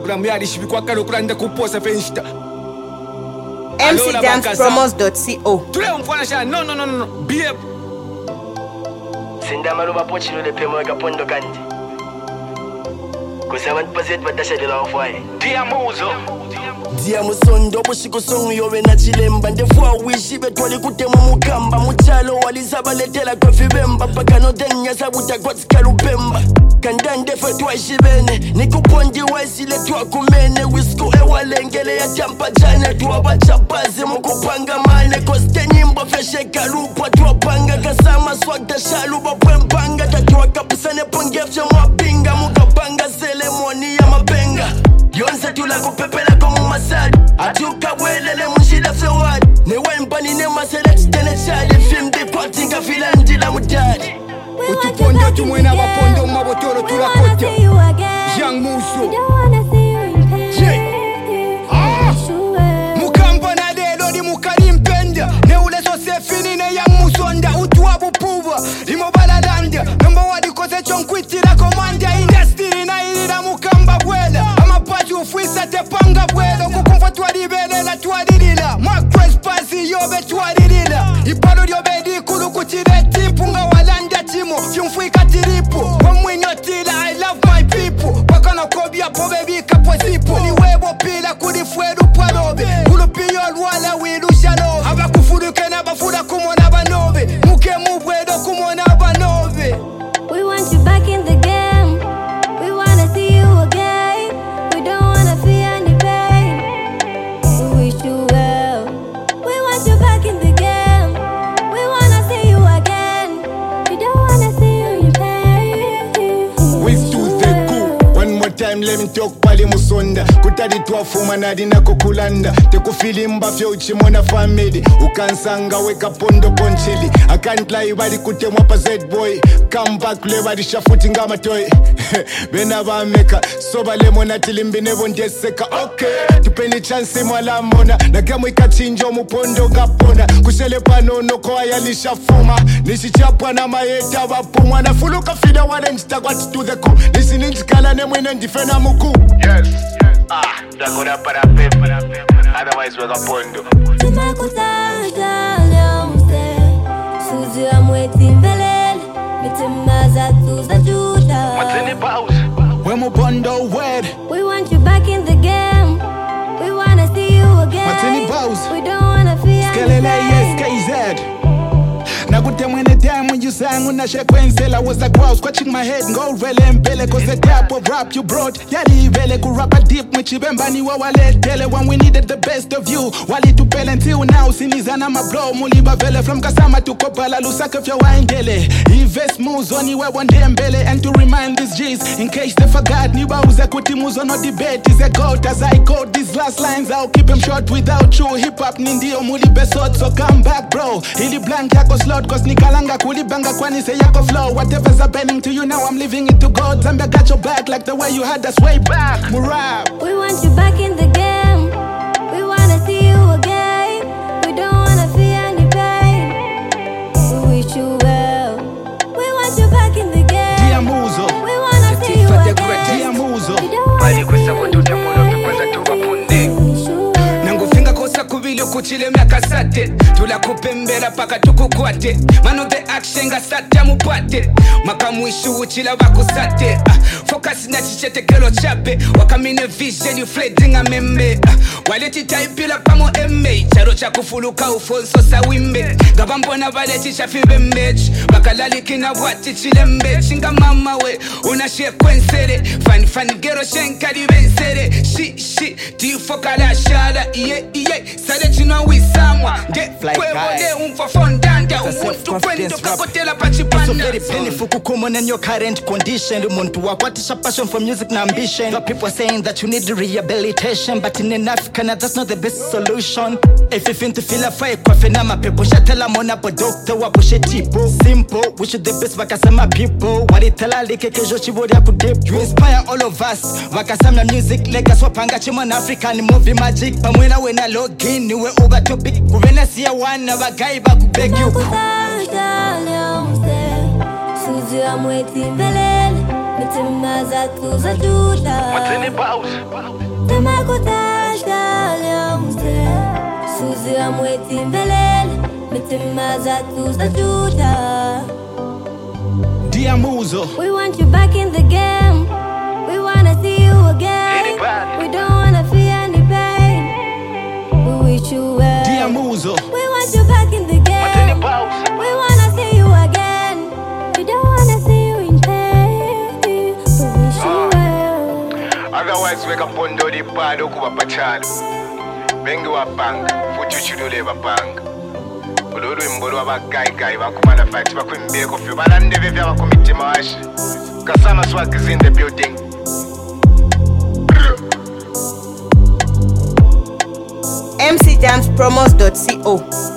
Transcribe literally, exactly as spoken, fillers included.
program yali shibikwa kalo kulanda kuposa fenshita m c dance promos dot co. Tule mfana sha no no no no behave. Senda maluba pochino de pemo ka pondo kandi. Ko seventy percent batasha de la foye. Dia muzo. Dia musondo bushiko songo yobe na chilemba ndefwa wishi betwali kutema mukamba muchalo walizabaletela kofi bemba paka no denya sabuta kwatsika lupemba kandande fatwa shibene nikupondi wasile twa kumene wisku ewalengele ya champa jana twa bachapazi mukupanga mane koste nyimbo fesheka lupa twa panga kasama swagda shaluba pwempanga tatwa kapusane pongefje mwapinga mukapanga selemoni ya mapenga yonse tula kupepela komu masad atuka welele munshida fewad ne wembani ne maselect tene chali film de party nga filandi la mudadi utupondo tumwena wapondo mabotoro tulakote Young Muso ah mukamba na lelo di mukalimpenda ne ule so sefini ne Young Musonda utuabu puba imobala landa number one kose chonkwitira komanda industry na ilira mukamba bwela amapati ufwisa tepanga bwela kukumva twalibele la twalilila makwes pasi yobe twalilila ipalo yobedi kulukutire timpunga walanda timo fyumfwika tiripo wamwinyotila I love my people wakana kobia pobebi kapwesipo ni webo pila kulifwedu palobe kulupiyo lwala wilushalo abakufuruke nabafuda kumona banobe muke mubwedo kumona banobe. We want you back in the game. We wanna see you again. We don't wanna feel any pain. We wish you well. We want you back in the game. We wanna see you again. We don't wanna see you in pain. We do the good. One more time let me talk pali musonda kutadi twafuma nadi nako kulanda tekufilimba fyo uchimona family ukansanga weka pondo ponchili I can't lie bali kutemwa pa Z boy come back le bali shafuti ngama toy bena ba meka soba lemona tilimbine bondeseka okay tupeni chance mwala mona na kama ikachinjo mupondo ngapona kushele panono kwa yalishafuma nishichapwa na mayeta bapumwa na fuluka fida wale nchitakwati to the cool nisininjikala ne mwene ndifena muku. Yes, yes. Ah, dakora para pepe, otherwise we're pondo. Tumakutanda leo mse Suzi wa mweti mbelele Mitemaza tuza juda Matini pause. We mupondo wed We want you back in the game. We wanna see you again. Matini pause. We don't wanna feel Skelele yes K Z Nakute mwene time when you sang una sequence I was like wow scratching my head go vele mbele cause the type of rap you brought yali vele ku rap deep mchibemba ni wa wale tele when we needed the best of you wali tupele until now sinizana mablow muliba vele from kasama to kopala lusaka fya waingele invest moves on we one day mbele and to remind these G's in case they forgot ni bauza kuti muzo no debate is a goat as I quote these last lines I'll keep them short without you hip hop ni ndio mulibe sort so come back bro ili blank yako slot cause nikalanga kulibanga kwani say yako flow whatever's happening to you now I'm leaving it to God Zambia got your back like the way you had us way back Murab. We want you back in the game. We wanna see you again. We don't wanna feel any pain. We wish you well. We want you back in the game. Dia Muzo We wanna see you again. Dia Muzo We don't wanna see you again. We wish you well. nangufinga kosa kubili kuchile miaka sate tula kupembela paka tukukwate mano the action ga sate mupate makamwishu uchila bakusate uh, focus na chichete kelo chape wakamine vision you fleding a membe uh, waleti taipila pamo emme charo cha kufuluka ufonso sa wimbe gabambona valeti chafibe mbechi bakalali kina wati chile mbechi nga mama we unashie kwensere fani fani gero shenkari bensere shi shi do you fokala shala iye iye sade chino wisamwa de kwebode umfa fondanda umuntu kwendo kakotela pachipana So very painful kukumon in your current condition umuntu wakwatisha passion for music na ambition but people are saying that you need rehabilitation but in Africa that's not the best solution if you feel to feel a fire kwa fena mapepo shatela mona po doctor wa bushe tipo simple we should the best wakasema people walitela like kejo chibodi ya kudip you inspire all of us wakasema music like swapanga chimo na African movie magic pamwena wena login niwe over topic kuvena siya wana bagai bakubeg you Suzi wa mweti mbelele Mitemaza tuza juda Matini pause. Temakotasha leonse Suzy amweti mbelele Mitimaza tuzajuta Dear Muzo, we want you back in the game. We wanna see you again. We don't wanna feel any pain. We wish you well. Dear Muzo, we want you back in the game. We wanna see you again. We don't wanna see you in pain. We wish you well. Otherwise, wake up on the pad okuba pachalo. Bengi wa bang, futu chudule wa bang. Uluru imbolo wa bagai gai bakumana fight bakwimbe kofi balande vevya bakomiti mawashi. Kasana swag is in the building. M C Jams Promos dot co